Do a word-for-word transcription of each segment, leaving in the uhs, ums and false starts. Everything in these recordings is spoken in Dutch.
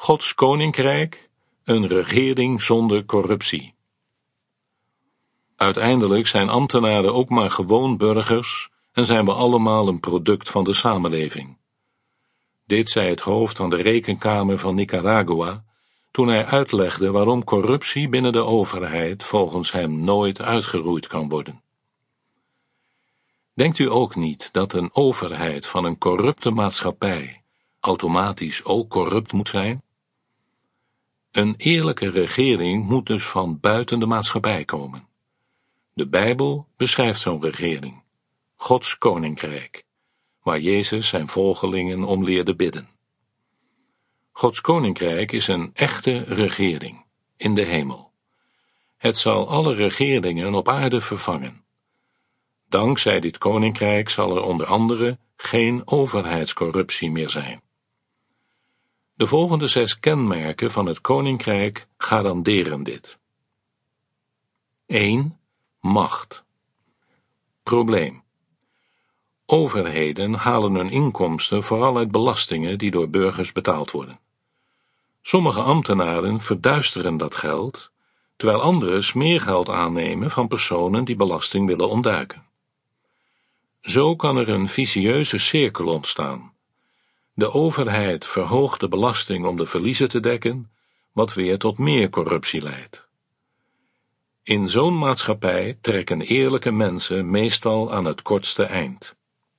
Gods koninkrijk, een regering zonder corruptie. Uiteindelijk zijn ambtenaren ook maar gewoon burgers en zijn we allemaal een product van de samenleving. Dit zei het hoofd van de Rekenkamer van Nicaragua toen hij uitlegde waarom corruptie binnen de overheid volgens hem nooit uitgeroeid kan worden. Denkt u ook niet dat een overheid van een corrupte maatschappij automatisch ook corrupt moet zijn? Een eerlijke regering moet dus van buiten de maatschappij komen. De Bijbel beschrijft zo'n regering, Gods koninkrijk, waar Jezus zijn volgelingen om leerde bidden. Gods koninkrijk is een echte regering in de hemel. Het zal alle regeringen op aarde vervangen. Dankzij dit koninkrijk zal er onder andere geen overheidscorruptie meer zijn. De volgende zes kenmerken van het koninkrijk garanderen dit. één. Macht. Probleem. Overheden halen hun inkomsten vooral uit belastingen die door burgers betaald worden. Sommige ambtenaren verduisteren dat geld, terwijl anderen smeergeld aannemen van personen die belasting willen ontduiken. Zo kan er een vicieuze cirkel ontstaan. De overheid verhoogt de belasting om de verliezen te dekken, wat weer tot meer corruptie leidt. In zo'n maatschappij trekken eerlijke mensen meestal aan het kortste eind.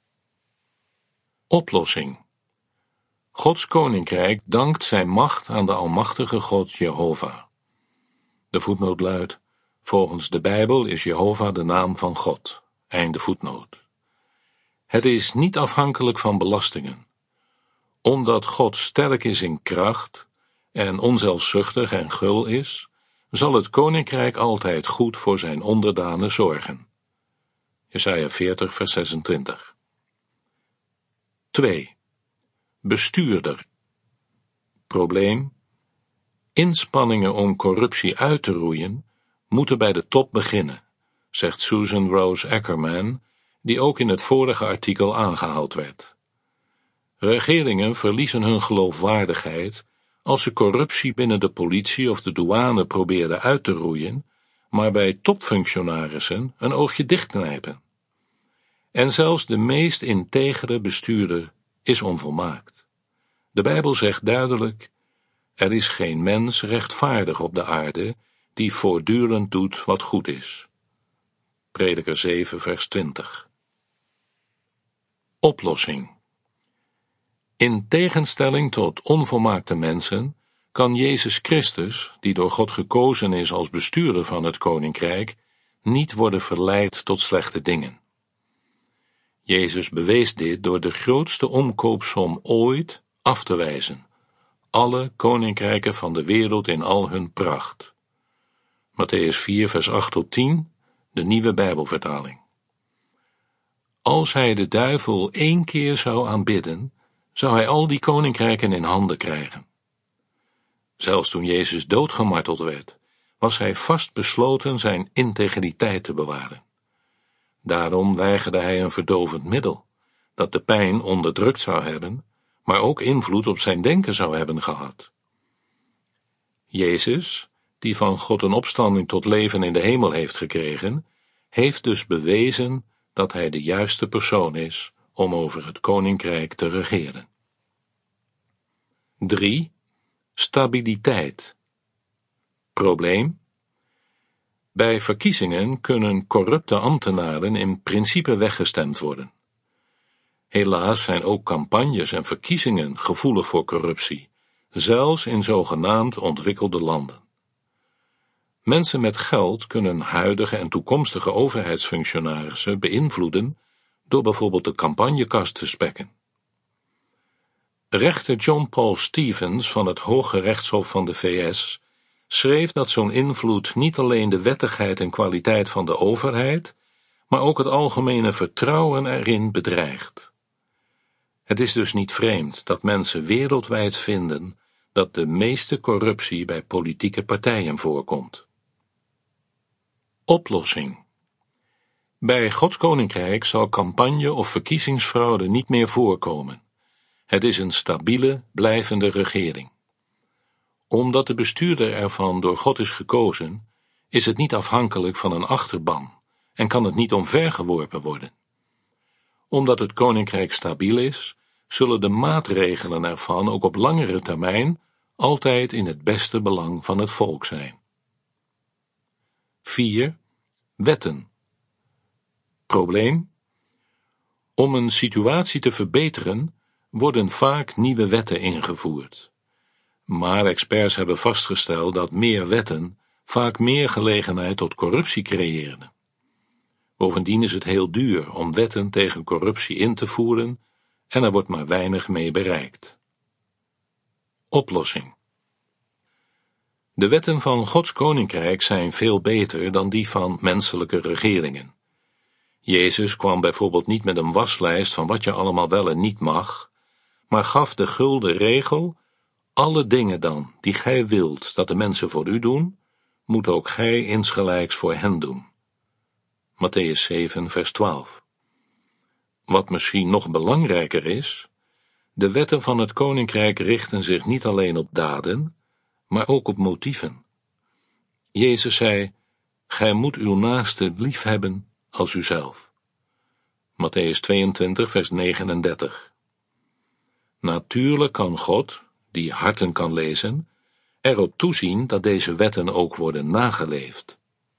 Oplossing. Gods koninkrijk dankt zijn macht aan de almachtige God Jehovah. De voetnoot luidt: volgens de Bijbel is Jehovah de naam van God. Einde voetnoot. Het is niet afhankelijk van belastingen. Omdat God sterk is in kracht en onzelfzuchtig en gul is, zal het koninkrijk altijd goed voor zijn onderdanen zorgen. Jesaja veertig, vers zesentwintig. twee. Bestuurder. Probleem. Inspanningen om corruptie uit te roeien moeten bij de top beginnen, zegt Susan Rose Ackerman, die ook in het vorige artikel aangehaald werd. Regeringen verliezen hun geloofwaardigheid als ze corruptie binnen de politie of de douane proberen uit te roeien, maar bij topfunctionarissen een oogje dichtknijpen. En zelfs de meest integere bestuurder is onvolmaakt. De Bijbel zegt duidelijk: er is geen mens rechtvaardig op de aarde die voortdurend doet wat goed is. Prediker zeven, vers twintig. Oplossing. In tegenstelling tot onvolmaakte mensen kan Jezus Christus, die door God gekozen is als bestuurder van het koninkrijk, niet worden verleid tot slechte dingen. Jezus bewees dit door de grootste omkoopsom ooit af te wijzen, alle koninkrijken van de wereld in al hun pracht. Matthäus vier, vers acht tot tien, de Nieuwe Bijbelvertaling. Als hij de duivel één keer zou aanbidden, zou hij al die koninkrijken in handen krijgen. Zelfs toen Jezus doodgemarteld werd, was hij vastbesloten zijn integriteit te bewaren. Daarom weigerde hij een verdovend middel, dat de pijn onderdrukt zou hebben, maar ook invloed op zijn denken zou hebben gehad. Jezus, die van God een opstanding tot leven in de hemel heeft gekregen, heeft dus bewezen dat hij de juiste persoon is om over het koninkrijk te regeren. drie. Stabiliteit. Probleem. Bij verkiezingen kunnen corrupte ambtenaren in principe weggestemd worden. Helaas zijn ook campagnes en verkiezingen gevoelig voor corruptie, zelfs in zogenaamd ontwikkelde landen. Mensen met geld kunnen huidige en toekomstige overheidsfunctionarissen beïnvloeden door bijvoorbeeld de campagnekast te spekken. Rechter John Paul Stevens van het Hoge Rechtshof van de V S schreef dat zo'n invloed niet alleen de wettigheid en kwaliteit van de overheid, maar ook het algemene vertrouwen erin bedreigt. Het is dus niet vreemd dat mensen wereldwijd vinden dat de meeste corruptie bij politieke partijen voorkomt. Oplossing. Bij Gods koninkrijk zal campagne of verkiezingsfraude niet meer voorkomen. Het is een stabiele, blijvende regering. Omdat de bestuurder ervan door God is gekozen, is het niet afhankelijk van een achterban en kan het niet omvergeworpen worden. Omdat het koninkrijk stabiel is, zullen de maatregelen ervan ook op langere termijn altijd in het beste belang van het volk zijn. vier. Wetten. Probleem: om een situatie te verbeteren, worden vaak nieuwe wetten ingevoerd. Maar experts hebben vastgesteld dat meer wetten vaak meer gelegenheid tot corruptie creëren. Bovendien is het heel duur om wetten tegen corruptie in te voeren en er wordt maar weinig mee bereikt. Oplossing: de wetten van Gods koninkrijk zijn veel beter dan die van menselijke regeringen. Jezus kwam bijvoorbeeld niet met een waslijst van wat je allemaal wel en niet mag, maar gaf de gulden regel: alle dingen dan, die gij wilt dat de mensen voor u doen, moet ook gij insgelijks voor hen doen. Mattheüs zeven, vers twaalf. Wat misschien nog belangrijker is, de wetten van het koninkrijk richten zich niet alleen op daden, maar ook op motieven. Jezus zei: gij moet uw naaste lief hebben als uzelf. Mattheüs tweeëntwintig, vers negenendertig. Natuurlijk kan God, die harten kan lezen, erop toezien dat deze wetten ook worden nageleefd.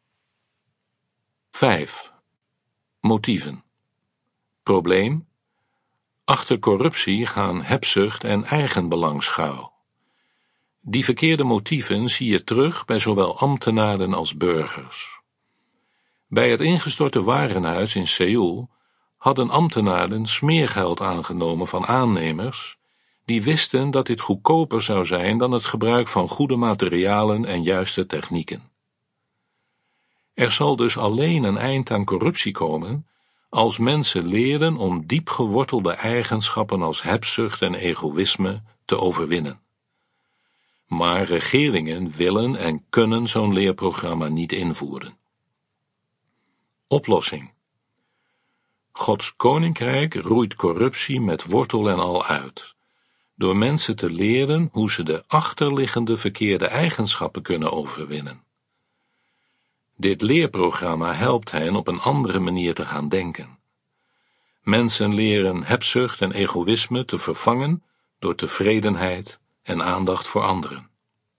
vijf. Motieven. Probleem: achter corruptie gaan hebzucht en eigenbelang schuil. Die verkeerde motieven zie je terug bij zowel ambtenaren als burgers. Bij het ingestorte warenhuis in Seoul hadden ambtenaren smeergeld aangenomen van aannemers die wisten dat dit goedkoper zou zijn dan het gebruik van goede materialen en juiste technieken. Er zal dus alleen een eind aan corruptie komen als mensen leren om diep gewortelde eigenschappen als hebzucht en egoïsme te overwinnen. Maar regeringen willen en kunnen zo'n leerprogramma niet invoeren. Oplossing: Gods koninkrijk roeit corruptie met wortel en al uit, door mensen te leren hoe ze de achterliggende verkeerde eigenschappen kunnen overwinnen. Dit leerprogramma helpt hen op een andere manier te gaan denken. Mensen leren hebzucht en egoïsme te vervangen door tevredenheid en aandacht voor anderen.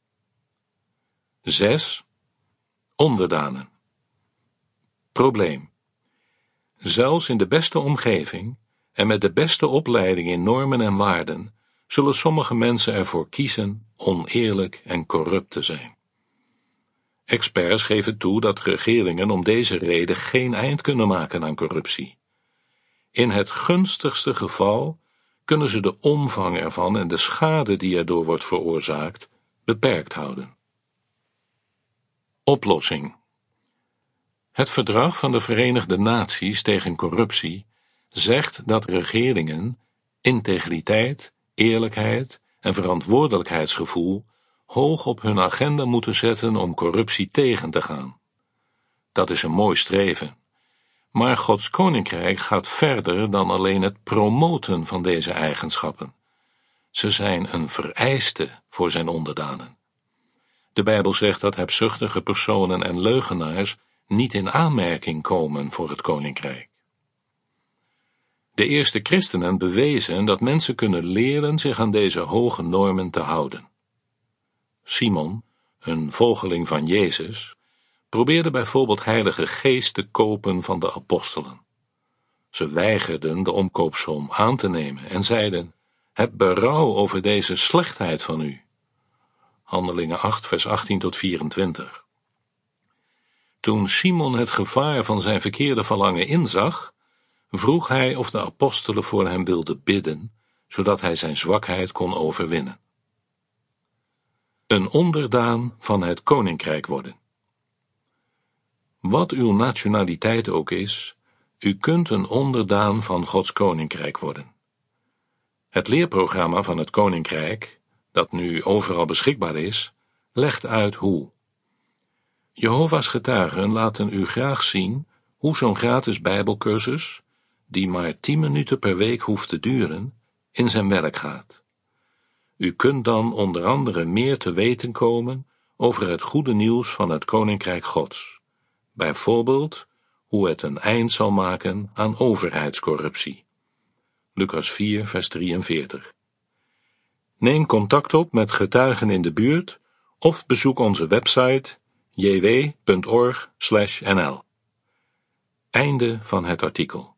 zes. Onderdanen. Probleem: zelfs in de beste omgeving en met de beste opleiding in normen en waarden zullen sommige mensen ervoor kiezen oneerlijk en corrupt te zijn. Experts geven toe dat regeringen om deze reden geen eind kunnen maken aan corruptie. In het gunstigste geval kunnen ze de omvang ervan en de schade die erdoor wordt veroorzaakt beperkt houden. Oplossing: het verdrag van de Verenigde Naties tegen corruptie zegt dat regeringen integriteit, eerlijkheid en verantwoordelijkheidsgevoel hoog op hun agenda moeten zetten om corruptie tegen te gaan. Dat is een mooi streven, maar Gods koninkrijk gaat verder dan alleen het promoten van deze eigenschappen. Ze zijn een vereiste voor zijn onderdanen. De Bijbel zegt dat hebzuchtige personen en leugenaars niet in aanmerking komen voor het koninkrijk. De eerste christenen bewezen dat mensen kunnen leren zich aan deze hoge normen te houden. Simon, een volgeling van Jezus, probeerde bijvoorbeeld Heilige Geest te kopen van de apostelen. Ze weigerden de omkoopsom aan te nemen en zeiden: heb berouw over deze slechtheid van u. Handelingen acht, vers achttien tot vierentwintig. Toen Simon het gevaar van zijn verkeerde verlangen inzag, vroeg hij of de apostelen voor hem wilden bidden, zodat hij zijn zwakheid kon overwinnen. Een onderdaan van het koninkrijk worden. Wat uw nationaliteit ook is, u kunt een onderdaan van Gods koninkrijk worden. Het leerprogramma van het koninkrijk, dat nu overal beschikbaar is, legt uit hoe. Jehovah's getuigen laten u graag zien hoe zo'n gratis Bijbelcursus, die maar tien minuten per week hoeft te duren, in zijn werk gaat. U kunt dan onder andere meer te weten komen over het goede nieuws van het Koninkrijk Gods, bijvoorbeeld hoe het een eind zal maken aan overheidscorruptie. Lucas vier, vers drieënveertig. Neem contact op met getuigen in de buurt of bezoek onze website j w punt org slash n l. Einde van het artikel.